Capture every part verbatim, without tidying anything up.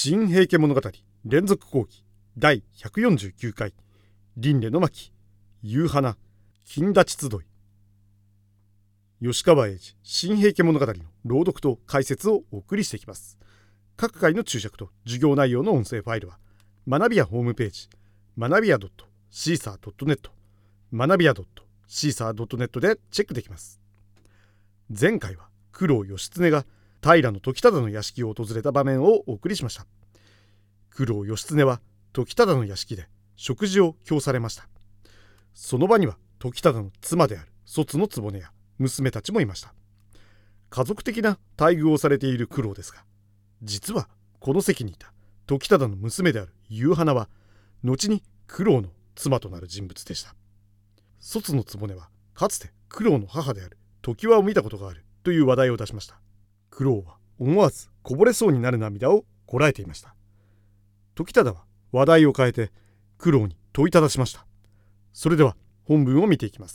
新平家物語連続講義だいひゃくよんじゅうきゅうかい輪廻の巻夕花金立ち集い。吉川英治新平家物語の朗読と解説をお送りしていきます。各回の注釈と授業内容の音声ファイルは学びやホームページ学びや シーサードットネット 学びや シーサードットネット でチェックできます。前回は九郎義経が平時忠の屋敷を訪れた場面をお送りしました。九郎義経は時忠の屋敷で食事を供されました。その場には時忠の妻である卒の局や娘たちもいました。家族的な待遇をされている九郎ですが、実はこの席にいた時忠の娘である夕花は後に九郎の妻となる人物でした。卒の局はかつて九郎の母である常盤を見たことがあるという話題を出しました。九郎は思わずこぼれそうになる涙をこらえていました。時忠は話題を変えて九郎に問いただしました。それでは本文を見ていきます。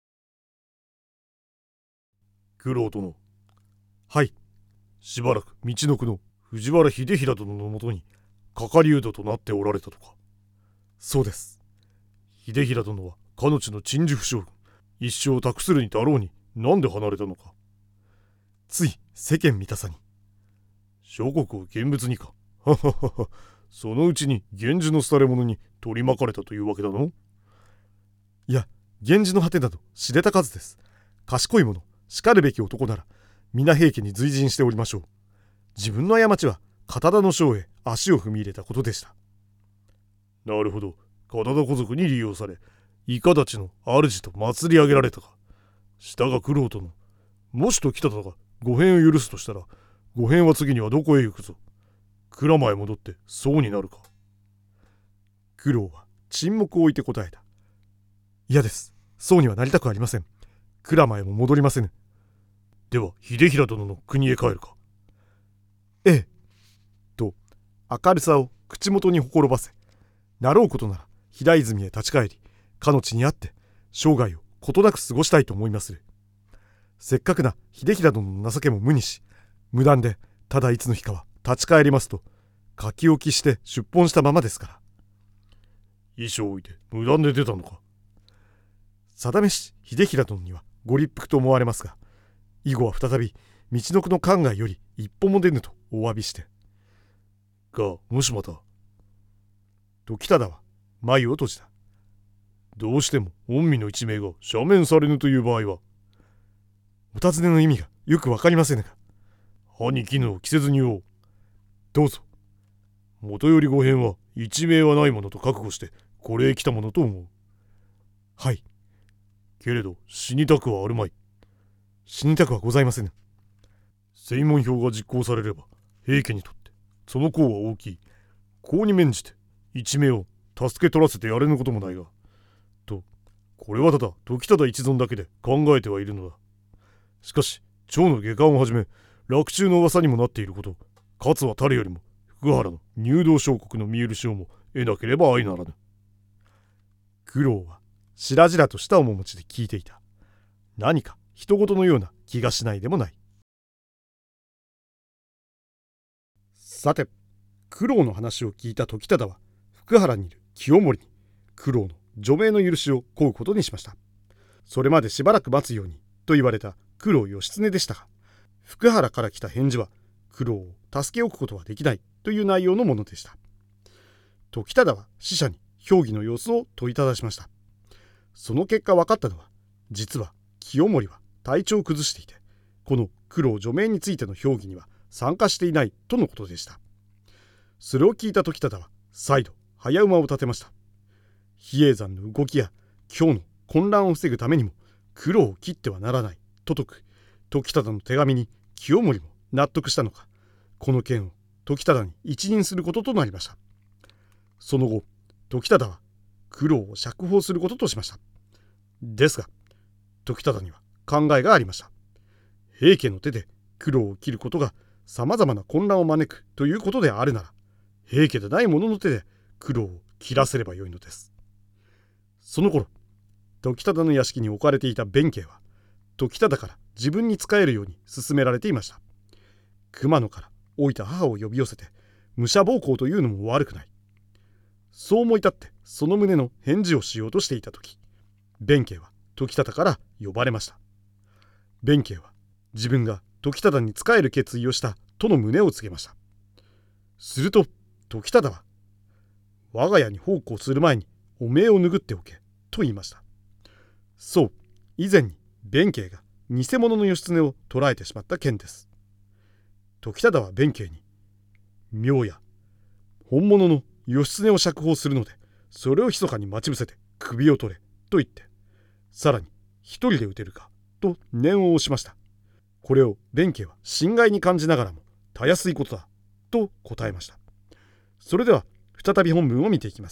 九郎殿。 はい。 しばらく道の区の藤原秀衡殿のもとに係人となっておられたとか。 そうです。 秀衡殿はかの地の鎮守不将軍、一生を託するにだろうになんで離れたのか。 つい世間見たさに。 諸国を見物にか。はははは。そのうちに源氏の廃れ者に取り巻かれたというわけだの。 いや、源氏の果てなど知れた数です。賢い者、しかるべき男なら皆平家に随陣しておりましょう。自分の過ちは片田の将へ足を踏み入れたことでした。 なるほど。片田小族に利用され、いかだちの主と祭り上げられたか。したが九郎殿、もし時忠がご返を許すとしたら、ご返は次にはどこへ行くぞ。蔵間へ戻ってそうになるか。 九郎は沈黙を置いて答えた。嫌です。そうにはなりたくありません。蔵間へも戻りませぬ。 では秀衡殿の国へ帰るか。 ええ。と明るさを口元にほころばせ、なろうことなら平泉へ立ち返り、かの地にあって生涯をことなく過ごしたいと思いまする。せっかくな秀衡殿の情けも無にし、無断でただいつの日かは立ち返りますと書き置きして出奔したままですから。 衣装を置いて無断で出たのか。 定めし秀衡殿にはご立腹と思われますが、以後は再び道の区の関外より一歩も出ぬとお詫びして。 がもしまた。 時忠は眉を閉じた。 どうしても御身の一命が赦免されぬという場合は。 お尋ねの意味がよくわかりませぬが。 歯に絹を着せずに言おう。 どうぞ。 元よりご返は一命はないものと覚悟してこれへ来たものと思う。 はい。 けれど死にたくはあるまい。 死にたくはございませぬ。 正門票が実行されれば平家にとってその功は大きい。功に免じて一命を助け取らせてやれぬこともないが、とこれはただ時忠一存だけで考えてはいるのだ。しかし趙の下官をはじめ洛中の噂にもなっていること、かつは誰よりも福原の入道小国の見許しをも得なければ相ならぬ。 九郎は白々とした面持ちで聞いていた。何か人事のような気がしないでもない。さて、九郎の話を聞いた時忠は福原にいる清盛に九郎の除名の許しを請うことにしました。それまでしばらく待つようにと言われた九郎義経でしたが、福原から来た返事は九郎を助け置くことはできないという内容のものでした。時忠は使者に評議の様子を問いただしました。その結果分かったのは、実は清盛は体調を崩していて、この九郎除名についての評議には参加していないとのことでした。それを聞いた時忠は再度早馬を立てました。比叡山の動きや今日の混乱を防ぐためにも九郎を切ってはならないと説く時忠の手紙に清盛も納得したのか、この件を時忠に一任することとなりました。その後、時忠は九郎を釈放することとしました。ですが時忠には考えがありました。平家の手で九郎を切ることがさまざまな混乱を招くということであるなら、平家でない者の手で九郎を切らせればよいのです。その頃、時忠の屋敷に置かれていた弁慶は時忠から自分に仕えるように勧められていました。熊野から老いた母を呼び寄せて、 武者暴行というのも悪くない。そう思い立ってその旨の返事をしようとしていた時、弁慶は時忠から呼ばれました。弁慶は自分が時忠に仕える決意をしたとの旨を告げました。すると時忠は、我が家に奉公する前におめえを拭っておけと言いました。そう、以前に弁慶が偽物の義経を捕らえてしまった件です。時忠は弁慶に、妙や本物の義経を釈放するので、それを密かに待ち伏せて首を取れと言って、さらに一人で撃てるかと念を押しました。これを弁慶は心外に感じながらも、たやすいことだと答えました。それでは再び本文を見ていきます。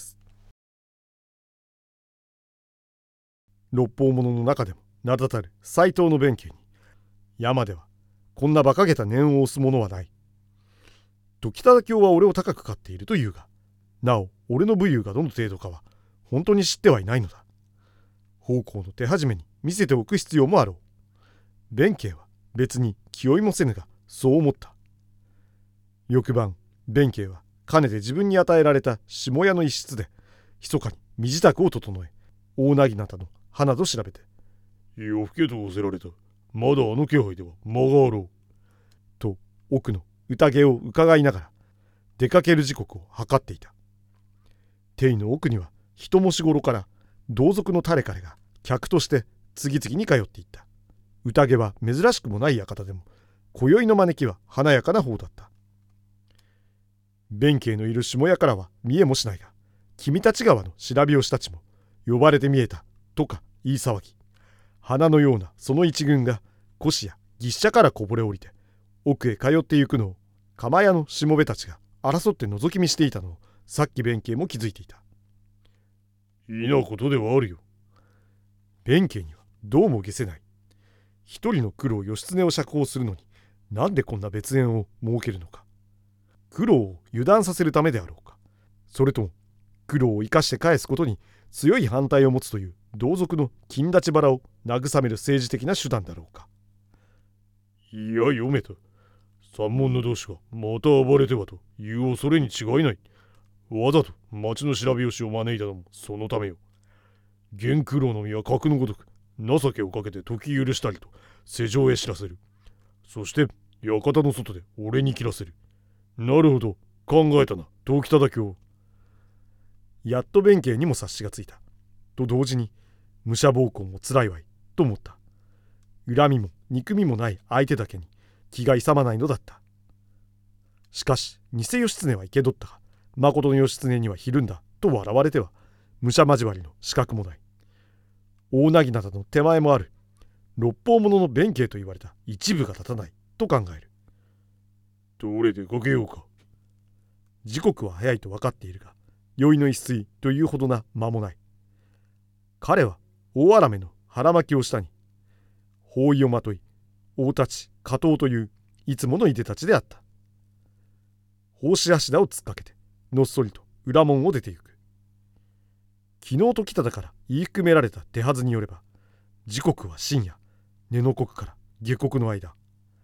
六方者の中でも名だたる斎藤の弁慶に、山ではこんな馬鹿げた念を押す者はない。時忠卿は俺を高く飼っているというが、なお俺の武勇がどの程度かは本当に知ってはいないのだ。奉公の手始めに見せておく必要もあろう。弁慶は別に気負いもせぬがそう思った。翌晩、弁慶はかねて自分に与えられた下屋の一室で密かに身支度を整え、大なぎなたの花と調べて、 夜更けと仰せられた。まだあの気配では間があろう。 と奥の宴を伺いながら出かける時刻を計っていた。邸の奥には人もしごろから同族の誰彼が客として次々に通っていった。宴は珍しくもない館でも、今宵の招きは華やかな方だった。弁慶のいる下屋からは見えもしないが、君たち川の調べをしたちも呼ばれて見えたとか言い騒ぎ、花のようなその一群が腰や牛車からこぼれ降りて奥へ通ってゆくのを、釜屋のしもべたちが争って覗き見していたのを、さっき弁慶も気づいていた。 いいなことではあるよ。 弁慶にはどうも解せない。一人の九郎義経を釈放するのに、なんでこんな別縁を設けるのか。九郎を油断させるためであろうか、それとも九郎を生かして返すことに強い反対を持つという同族の金立ち腹を慰める政治的な手段だろうか。 いや読めた。三門の同士がまた暴れてはという恐れに違いない。わざと町の調べ吉を招いたのもそのためよ。元九郎の身は格のごとく情けをかけて時許したりと世情へ知らせる。そして館の外で俺に切らせる。なるほど、考えたな時忠卿。 やっと弁慶にも察しがついたと同時に、武者暴行もつらいわいと思った。恨みも憎みもない相手だけに気が勇まないのだった。しかし偽義経は生け取ったが、誠の義経にはひるんだと笑われては武者交わりの資格もない。大なぎなどの手前もある六方者の弁慶と言われた一部が立たないと考える。 どれでかけようか。 時刻は早いと分かっているが、宵の一睡というほどな間もない。彼は大荒めの腹巻きを下に包衣をまとい、大太刀加藤といういつものいでたちであった。格子足田を突っかけてのっそりと裏門を出て行く。昨日時忠から言い含められた手はずによれば、時刻は深夜、根の刻から下刻の間。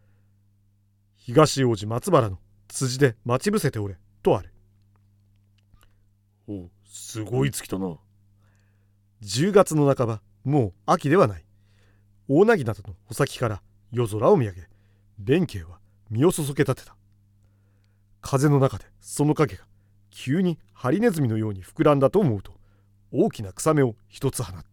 東王子松原の辻で待ち伏せておれとある。 お、すごい月だな。 じゅうがつの半ば、もう秋ではない。大なぎなどの穂先から夜空を見上げ、弁慶は身をそそけ立てた。風の中でその影が急にハリネズミのように膨らんだと思うと、大きな草芽を一つ放った。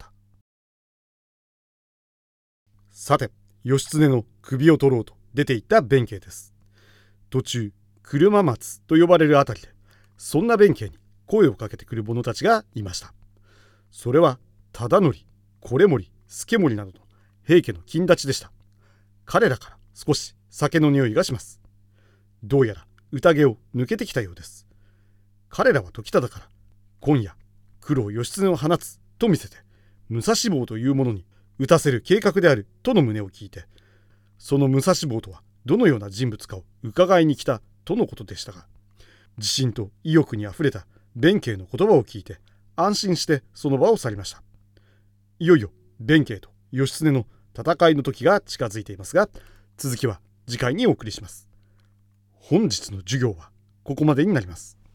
さて、義経の首を取ろうと出て行った弁慶です。途中、車松と呼ばれるあたりで、そんな弁慶に声をかけてくる者たちがいました。それは忠則、維盛、助盛などの平家の金立ちでした。彼らから少し酒の匂いがします。どうやら宴を抜けてきたようです。彼らは時忠から、今夜九郎義経を放つと見せて、武蔵坊というものに撃たせる計画であるとの旨を聞いて、その武蔵坊とはどのような人物かを伺いに来たとのことでしたが、自信と意欲にあふれた弁慶の言葉を聞いて安心してその場を去りました。いよいよ弁慶と義経の戦いの時が近づいていますが、続きは次回にお送りします。本日の授業はここまでになります。